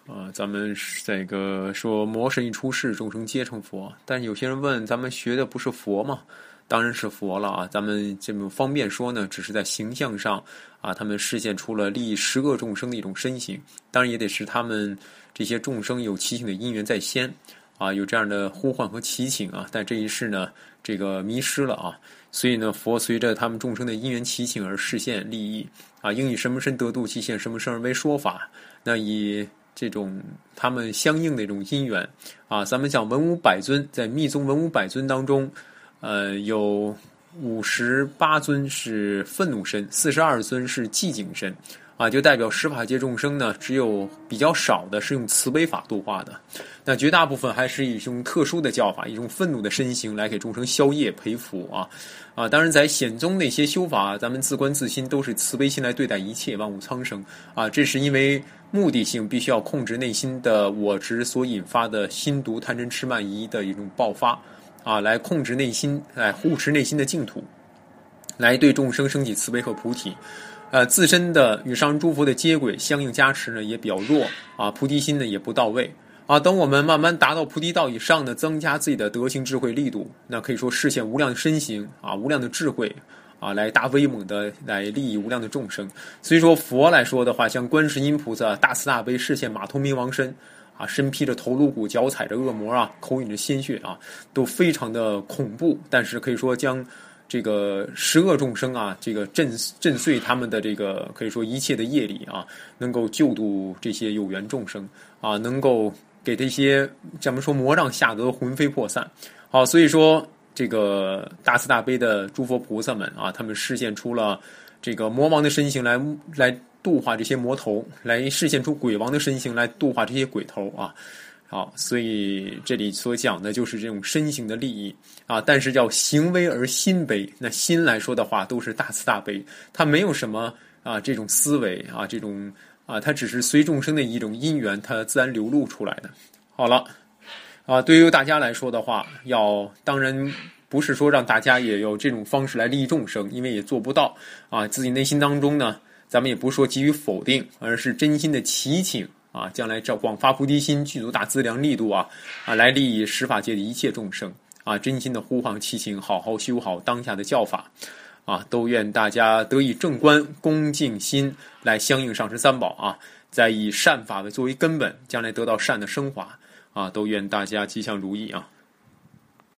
咱们这个说魔神一出世，众生皆成佛。但是有些人问，咱们学的不是佛吗？当然是佛了啊！咱们这么方便说呢，只是在形象上啊，他们实现出了利益十恶众生的一种身形。当然也得是他们这些众生有祈请的因缘在先啊，有这样的呼唤和祈请啊。但这一世呢，这个迷失了啊，所以呢，佛随着他们众生的因缘祈请而实现利益啊，应以什么身得度，即现什么身而为说法。那以这种他们相应的一种因缘啊，咱们讲文武百尊，在密宗文武百尊当中。有58尊是愤怒身，42尊是寂静身，啊，就代表十法界众生呢，只有比较少的是用慈悲法度化的，那绝大部分还是以一种特殊的教法，一种愤怒的身形来给众生消业培福啊。当然在显宗那些修法，咱们自观自心都是慈悲心来对待一切万物苍生啊，这是因为目的性必须要控制内心的我执所引发的心毒贪嗔痴慢疑的一种爆发。啊，来控制内心，来护持内心的净土，来对众生升起慈悲和菩提。自身的与上人诸佛的接轨相应加持呢也比较弱啊，菩提心呢也不到位啊。等我们慢慢达到菩提道以上呢，增加自己的德行智慧力度，那可以说实现无量的身形啊，无量的智慧啊，来大威猛的来利益无量的众生。所以说佛来说的话，像观世音菩萨大慈大悲示现马头明王身。啊，身披着头颅骨，脚踩着恶魔啊，口饮着鲜血啊，都非常的恐怖。但是可以说将这个十恶众生啊，这个震碎他们的这个可以说一切的业力啊，能够救度这些有缘众生啊，能够给这些咱们说魔障下得魂飞魄散。好，所以说这个大慈大悲的诸佛菩萨们啊，他们示现出了这个魔王的身形来度化这些魔头，来示现出鬼王的身形来度化这些鬼头啊。好，所以这里所讲的就是这种身形的利益啊。但是叫行悲而心悲，那心来说的话都是大慈大悲，它没有什么啊这种思维啊，这种啊，它只是随众生的一种因缘，它自然流露出来的。好了啊，对于大家来说的话，当然不是说让大家也有这种方式来利益众生，因为也做不到啊。自己内心当中呢，咱们也不是说急于否定，而是真心的祈请啊，将来照广发菩提心，具足大资粮力度啊，来利益十法界的一切众生啊，真心的呼唤祈请，好好修好当下的教法啊，都愿大家得以正观，恭敬心来相应上师三宝啊，再以善法作为根本，将来得到善的升华啊，都愿大家吉祥如意啊。